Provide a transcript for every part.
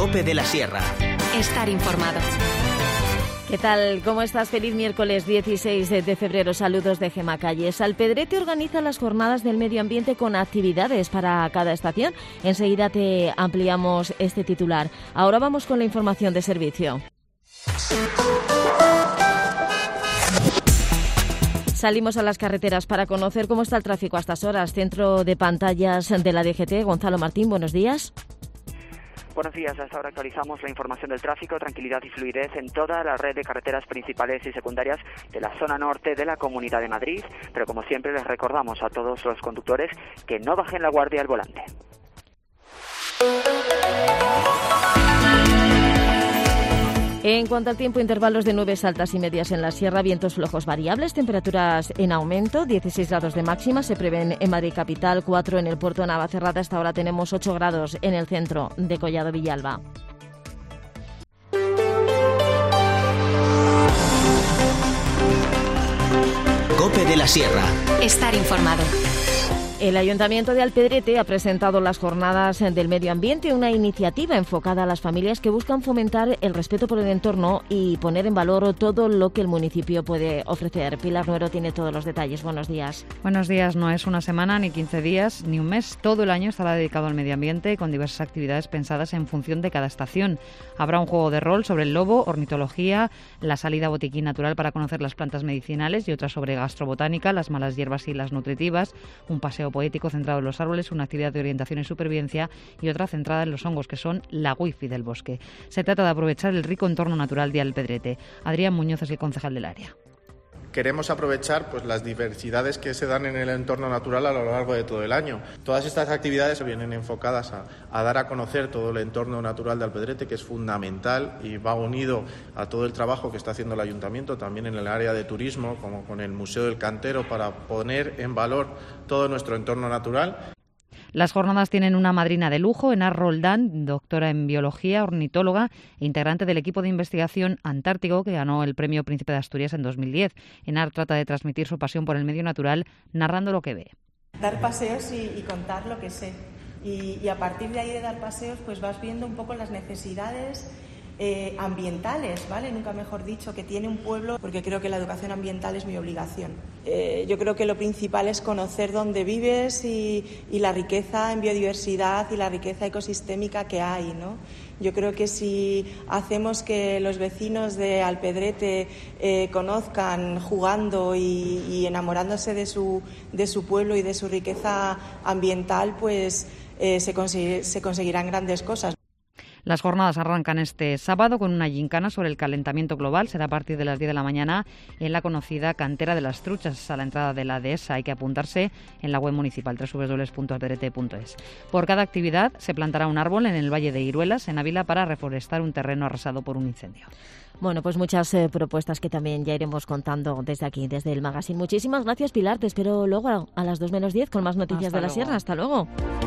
COPE de la Sierra. Estar informado. ¿Qué tal? ¿Cómo estás? Feliz miércoles 16 de febrero. Saludos de Gemma Calles. Alpedrete organiza las jornadas del medio ambiente con actividades para cada estación. Enseguida te ampliamos este titular. Ahora vamos con la información de servicio. Salimos a las carreteras para conocer cómo está el tráfico a estas horas. Centro de pantallas de la DGT. Gonzalo Martín, buenos días. Buenos días, hasta ahora actualizamos la información del tráfico, tranquilidad y fluidez en toda la red de carreteras principales y secundarias de la zona norte de la Comunidad de Madrid, pero como siempre les recordamos a todos los conductores que no bajen la guardia al volante. En cuanto al tiempo, intervalos de nubes altas y medias en la sierra, vientos flojos variables, temperaturas en aumento, 16 grados de máxima se prevén en Madrid capital, 4 en el puerto de Navacerrada, hasta ahora tenemos 8 grados en el centro de Collado Villalba. COPE de la Sierra. Estar informado. El Ayuntamiento de Alpedrete ha presentado las Jornadas del Medio Ambiente, una iniciativa enfocada a las familias que buscan fomentar el respeto por el entorno y poner en valor todo lo que el municipio puede ofrecer. Pilar Nuero tiene todos los detalles. Buenos días. Buenos días. No es una semana, ni 15 días, ni un mes. Todo el año estará dedicado al medio ambiente con diversas actividades pensadas en función de cada estación. Habrá un juego de rol sobre el lobo, ornitología, la salida a botiquín natural para conocer las plantas medicinales y otra sobre gastrobotánica, las malas hierbas y las nutritivas, un paseo poético centrado en los árboles, una actividad de orientación y supervivencia y otra centrada en los hongos, que son la wifi del bosque. Se trata de aprovechar el rico entorno natural de Alpedrete. Adrián Muñoz es el concejal del área. Queremos aprovechar las diversidades que se dan en el entorno natural a lo largo de todo el año. Todas estas actividades vienen enfocadas a dar a conocer todo el entorno natural de Alpedrete, que es fundamental y va unido a todo el trabajo que está haciendo el Ayuntamiento, también en el área de turismo, como con el Museo del Cantero, para poner en valor todo nuestro entorno natural. Las jornadas tienen una madrina de lujo, Enar Roldán, doctora en biología, ornitóloga e integrante del equipo de investigación antártico que ganó el Premio Príncipe de Asturias en 2010. Enar trata de transmitir su pasión por el medio natural narrando lo que ve. Dar paseos y contar lo que sé. Y a partir de ahí de dar paseos, pues vas viendo un poco las necesidades ambientales, ¿vale? Nunca mejor dicho, que tiene un pueblo, porque creo que la educación ambiental es mi obligación. Yo creo que lo principal es conocer dónde vives y la riqueza en biodiversidad y la riqueza ecosistémica que hay, ¿no? Yo creo que si hacemos que los vecinos de Alpedrete conozcan jugando y enamorándose de su pueblo y de su riqueza ambiental, pues se conseguirán grandes cosas. Las jornadas arrancan este sábado con una gincana sobre el calentamiento global. Será a partir de las 10 de la mañana en la conocida Cantera de las Truchas, a la entrada de la dehesa. Hay que apuntarse en la web municipal www.alpedrete.es. Por cada actividad se plantará un árbol en el Valle de Iruelas, en Ávila, para reforestar un terreno arrasado por un incendio. Bueno, pues muchas propuestas que también ya iremos contando desde aquí, desde el magazine. Muchísimas gracias, Pilar. Te espero luego a las 2 menos 10 con más noticias de la Sierra. Hasta luego.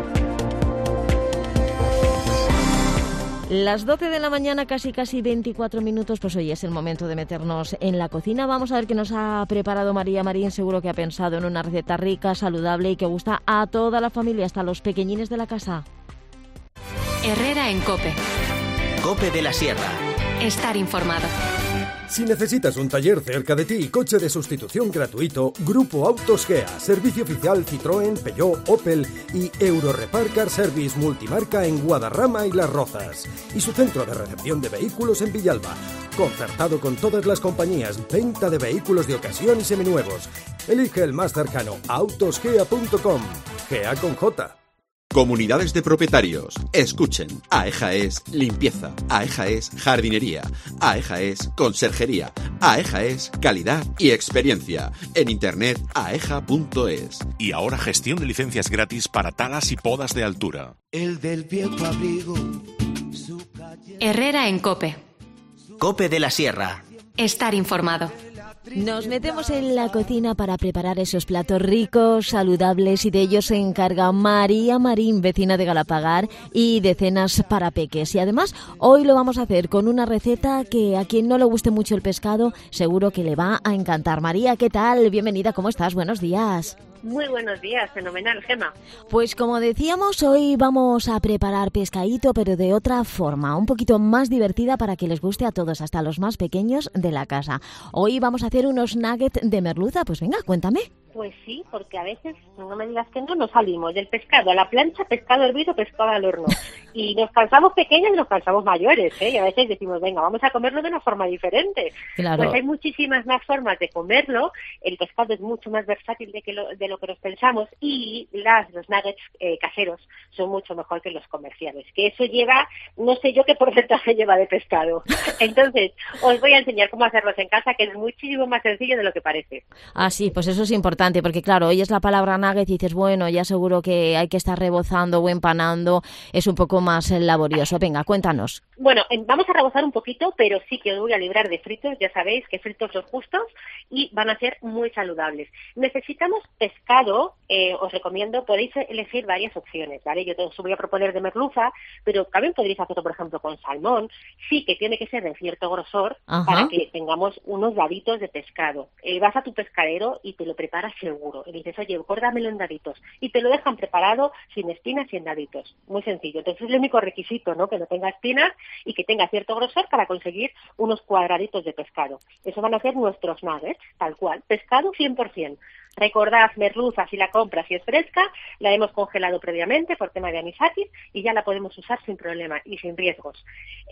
Las 12 de la mañana, casi 24 minutos, pues hoy es el momento de meternos en la cocina. Vamos a ver qué nos ha preparado María Marín. Seguro que ha pensado en una receta rica, saludable y que gusta a toda la familia, hasta los pequeñines de la casa. Herrera en COPE. COPE de la Sierra. Estar informado. Si necesitas un taller cerca de ti y coche de sustitución gratuito, Grupo Autos Gea, servicio oficial Citroën, Peugeot, Opel y Eurorepar Car Service multimarca en Guadarrama y Las Rozas. Y su centro de recepción de vehículos en Villalba. Concertado con todas las compañías, venta de vehículos de ocasión y seminuevos. Elige el más cercano, autosgea.com. Gea con J. Comunidades de propietarios. Escuchen. AEJA es limpieza. AEJA es jardinería. AEJA es conserjería. AEJA es calidad y experiencia. En internet aeja.es. Y ahora gestión de licencias gratis para talas y podas de altura. El del viejo abrigo. Herrera en COPE. COPE de la Sierra. Estar informado. Nos metemos en la cocina para preparar esos platos ricos, saludables, y de ellos se encarga María Marín, vecina de Galapagar y de cenas para peques. Y además hoy lo vamos a hacer con una receta que a quien no le guste mucho el pescado seguro que le va a encantar. María, ¿qué tal? Bienvenida, ¿cómo estás? Buenos días. Muy buenos días, fenomenal, Gema. Pues como decíamos, hoy vamos a preparar pescadito, pero de otra forma, un poquito más divertida para que les guste a todos, hasta los más pequeños de la casa. Hoy vamos a hacer unos nuggets de merluza, pues venga, cuéntame. Pues sí, porque a veces, no me digas que no salimos del pescado a la plancha, pescado hervido, pescado al horno. Y nos cansamos pequeños y nos cansamos mayores, ¿eh? Y a veces decimos, venga, vamos a comerlo de una forma diferente. Claro. Pues hay muchísimas más formas de comerlo. El pescado es mucho más versátil de lo que nos pensamos y los nuggets caseros son mucho mejor que los comerciales. Que eso lleva, no sé yo qué porcentaje lleva de pescado. Entonces, os voy a enseñar cómo hacerlos en casa, que es muchísimo más sencillo de lo que parece. Ah, sí, pues eso es importante. Porque claro, oyes la palabra nugget y dices, bueno, ya seguro que hay que estar rebozando o empanando, es un poco más laborioso. Venga, cuéntanos. Bueno, vamos a rebozar un poquito, pero sí que os voy a librar de fritos, ya sabéis que fritos los justos y van a ser muy saludables. Necesitamos pescado, os recomiendo, podéis elegir varias opciones, ¿vale? Yo os voy a proponer de merluza, pero también podréis hacerlo, por ejemplo, con salmón. Sí que tiene que ser de cierto grosor. Ajá. Para que tengamos unos daditos de pescado. Vas a tu pescadero y te lo preparas seguro. Y dices, oye, córdamelo en daditos. Y te lo dejan preparado sin espinas y en daditos. Muy sencillo. Entonces es el único requisito, ¿no? Que no tenga espinas y que tenga cierto grosor para conseguir unos cuadraditos de pescado. Eso van a ser nuestros nuggets, tal cual. Pescado 100%. Recordad, merluza, si la compras y es fresca, la hemos congelado previamente por tema de anisakis y ya la podemos usar sin problema y sin riesgos.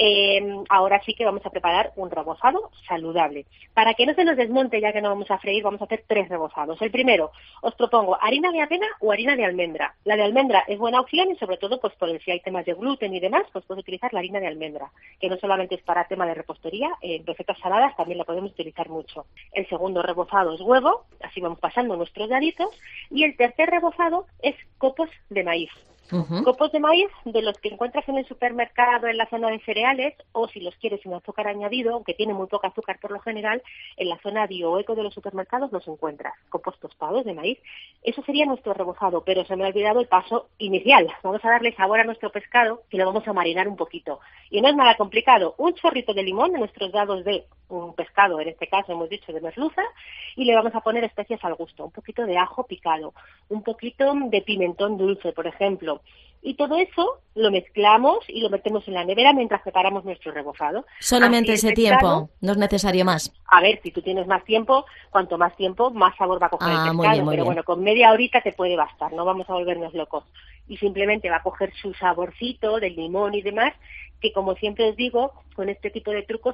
Ahora sí que vamos a preparar un rebozado saludable. Para que no se nos desmonte, ya que no vamos a freír, vamos a hacer 3 rebozados. El primero, os propongo harina de avena o harina de almendra. La de almendra es buena opción y sobre todo pues por si hay temas de gluten y demás, pues puedes utilizar la harina de almendra, que no solamente es para tema de repostería, en recetas saladas también la podemos utilizar mucho. El segundo rebozado es huevo, así vamos pasando nuestros daditos, y el tercer rebozado es copos de maíz. Uh-huh. Copos de maíz de los que encuentras en el supermercado en la zona de cereales o si los quieres sin azúcar añadido, aunque tiene muy poco azúcar por lo general, en la zona bioeco de los supermercados los encuentras, copos tostados de maíz. Eso sería nuestro rebozado, pero se me ha olvidado el paso inicial. Vamos a darle sabor a nuestro pescado y lo vamos a marinar un poquito. Y no es nada complicado, un chorrito de limón en nuestros dados de un pescado, en este caso hemos dicho de merluza, y le vamos a poner especias al gusto, un poquito de ajo picado, un poquito de pimentón dulce, por ejemplo. Y todo eso lo mezclamos y lo metemos en la nevera mientras preparamos nuestro rebozado. Solamente ese tiempo, no es necesario más. A ver, si tú tienes más tiempo, cuanto más tiempo, más sabor va a coger el pescado. Muy bien. Pero bueno, con media horita te puede bastar, no vamos a volvernos locos. Y simplemente va a coger su saborcito del limón y demás, que como siempre os digo, con este tipo de trucos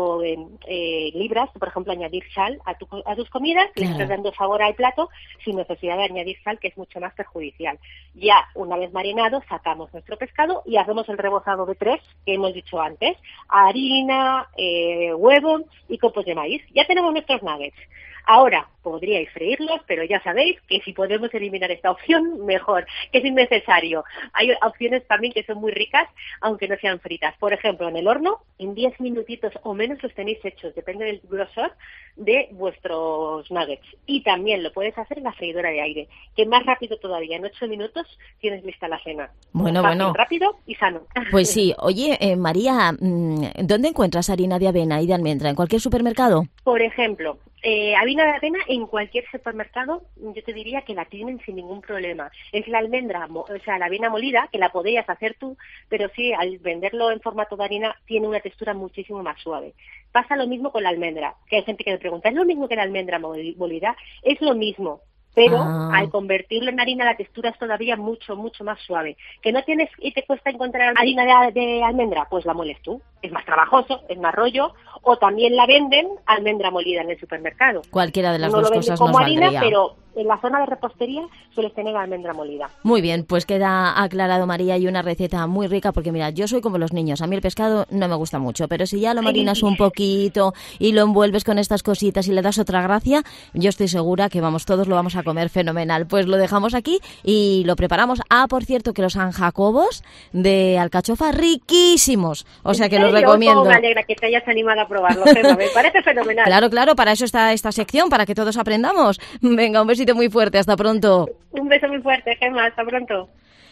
libras, por ejemplo, añadir sal a tus comidas, claro. Le estás dando sabor al plato sin necesidad de añadir sal, que es mucho más perjudicial. Ya, una vez marinado, sacamos nuestro pescado y hacemos el rebozado de 3, que hemos dicho antes, harina, huevo y copos de maíz. Ya tenemos nuestros nuggets. Ahora, podríais freírlos, pero ya sabéis que si podemos eliminar esta opción, mejor, que es innecesario. Hay opciones también que son muy ricas, aunque no sean fritas. Por ejemplo, en el horno, en 10 minutitos o menos los tenéis hechos, depende del grosor de vuestros nuggets. Y también lo puedes hacer en la freidora de aire, que más rápido todavía, en 8 minutos tienes lista la cena. Bueno, fácil, bueno. Rápido y sano. Pues sí. Oye, María, ¿dónde encuentras harina de avena y de almendra? ¿En cualquier supermercado? Por ejemplo, harina de avena en cualquier supermercado, yo te diría que la tienen sin ningún problema. Es la almendra, o sea, la avena molida, que la podrías hacer tú, pero sí, al venderlo en formato de harina, tiene una textura muchísimo más suave. Pasa lo mismo con la almendra, que hay gente que me pregunta, ¿es lo mismo que la almendra molida? Es lo mismo, pero al convertirlo en harina la textura es todavía mucho, mucho más suave. ¿Que no tienes y te cuesta encontrar harina de almendra? Pues la mueles tú. Es más trabajoso, es más rollo, o también la venden almendra molida en el supermercado. Cualquiera de las dos cosas nos harina, valdría. Pero en la zona de repostería sueles tener almendra molida. Muy bien, pues queda aclarado, María, y una receta muy rica, porque mira, yo soy como los niños, a mí el pescado no me gusta mucho, pero si ya lo marinas un poquito y lo envuelves con estas cositas y le das otra gracia, yo estoy segura que todos lo vamos a comer fenomenal. Pues lo dejamos aquí y lo preparamos. Por cierto, que los San Jacobos de alcachofa riquísimos, o sea que los recomiendo. Me alegra que te hayas animado a probarlo, Gemma, me parece fenomenal. Claro, para eso está esta sección, para que todos aprendamos. Venga, un besito muy fuerte, hasta pronto. Un beso muy fuerte, Gemma, hasta pronto.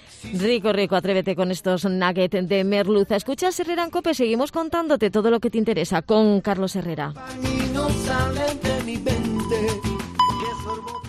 Rico, atrévete con estos nuggets de merluza. Escuchas Herrera en COPE, seguimos contándote todo lo que te interesa con Carlos Herrera. No salen de mi mente,